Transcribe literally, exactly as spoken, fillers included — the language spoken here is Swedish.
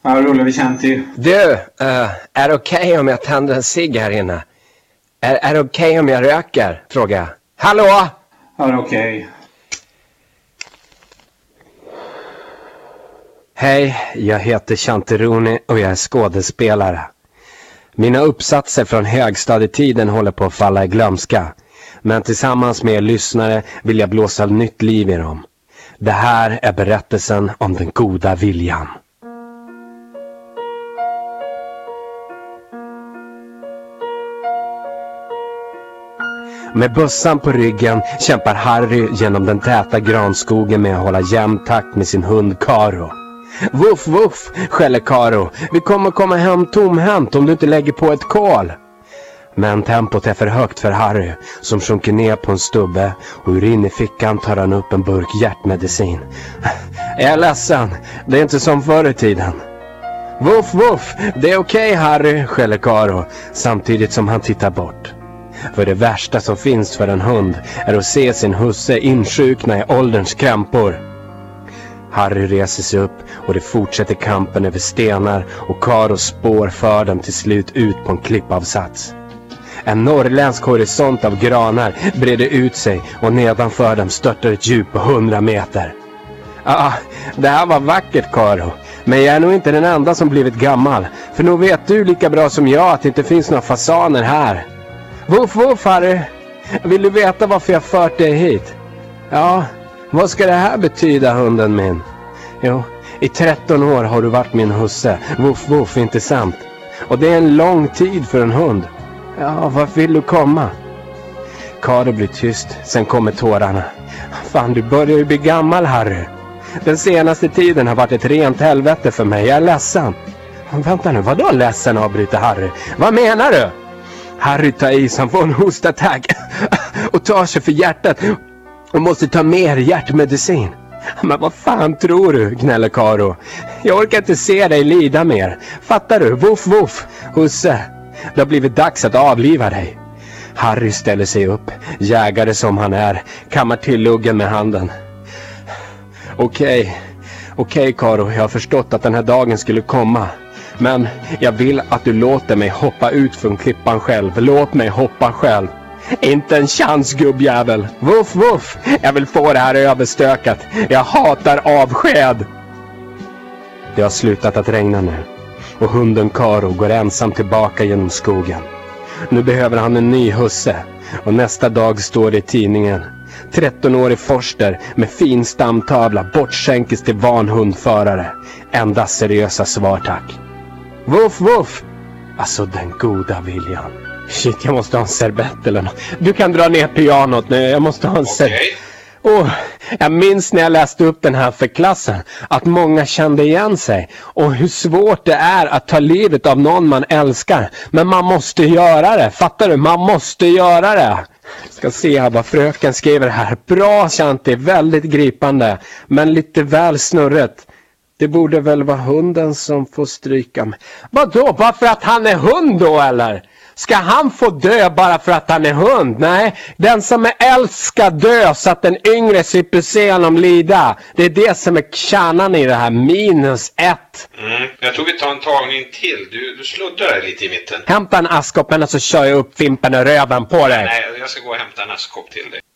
Ja, rullar vi Shanti. Du, uh, är det okej okay om jag tänder en cigg här inne? Är, är det okej okay om jag röker? Frågar jag. Hallå? Ja, det är okej. Okay. Hej, jag heter Shanti Rooney och jag är skådespelare. Mina uppsatser från högstadietiden håller på att falla i glömska. Men tillsammans med er lyssnare vill jag blåsa nytt liv i dem. Det här är berättelsen om den goda viljan. Med bössan på ryggen kämpar Harry genom den täta granskogen med att hålla jämn takt med sin hund Karo. Wuff, wuff, skäller Karo. Vi kommer komma hem tomhänt om du inte lägger på ett kol. Men tempot är för högt för Harry som sjunker ner på en stubbe och ur in i fickan tar han upp en burk hjärtmedicin. Jag är ledsen, det är inte som förr i tiden. Wuff, wuff, det är okej okay, Harry, skäller Karo samtidigt som han tittar bort. För det värsta som finns för en hund är att se sin husse insjukna i ålderns krämpor. Harry reser sig upp och det fortsätter kampen över stenar och Karos spår för dem till slut ut på en klippavsats. En norrländsk horisont av granar breder ut sig och nedanför dem störtar ett djup på hundra meter. Ja, det här var vackert Karo, men jag är nog inte den enda som blivit gammal, för nog vet du lika bra som jag att det inte finns några fasaner här. Wuff, wuff Harry, vill du veta varför jag fört dig hit? Ja, vad ska det här betyda hunden min? Jo, i tretton år har du varit min husse, wuff, wuff, inte sant? Och det är en lång tid för en hund. Ja, vad vill du komma? Karo blir tyst, sen kommer tårarna. Fan, du börjar ju bli gammal Harry. Den senaste tiden har varit ett rent helvete för mig, jag är ledsen. Vänta nu, vadå ledsen, avbryter Harry? Vad menar du? Harry tar i som får en hostattack och tar sig för hjärtat och måste ta mer hjärtmedicin. Men vad fan tror du, gnäller Karo. Jag orkar inte se dig lida mer. Fattar du? Wuff, wuff, husse. Det har blivit dags att avliva dig. Harry ställer sig upp, jägare som han är, kammar till luggen med handen. Okej, okej Karo, jag har förstått att den här dagen skulle komma. Men jag vill att du låter mig hoppa ut från klippan själv. Låt mig hoppa själv. Inte en chans, gubbjävel. Wuff, wuff. Jag vill få det här överstökat. Jag hatar avsked. Det har slutat att regna nu. Och hunden Karo går ensam tillbaka genom skogen. Nu behöver han en ny husse. Och nästa dag står det i tidningen. tretton-årig forster med fin stamtavla bortskänkes till vanhundförare. Enda seriösa svar tack. Wuff, wuff. Alltså den goda viljan. Shit, jag måste ha en serbett eller något. Du kan dra ner pianot nu. Jag måste ha en serbett. Oh, jag minns när jag läste upp den här för klassen att många kände igen sig och hur svårt det är att ta livet av någon man älskar. Men man måste göra det. Fattar du? Man måste göra det. Ska se vad fröken skriver här. Bra Shanti, väldigt gripande. Men lite väl snurret. Det borde väl vara hunden som får stryka med. Vadå? Varför att han är hund då eller? Ska han få dö bara för att han är hund? Nej, den som är äldst ska dö så att den yngre slipper se honom lida. Det är det som är kärnan i det här. Minus ett. Mm, jag tror vi tar en tagning till. Du, du sluddar där lite i mitten. Hämta en askkopp och så kör jag upp fimpen och röven på dig. Nej, jag ska gå och hämta en askkopp till dig.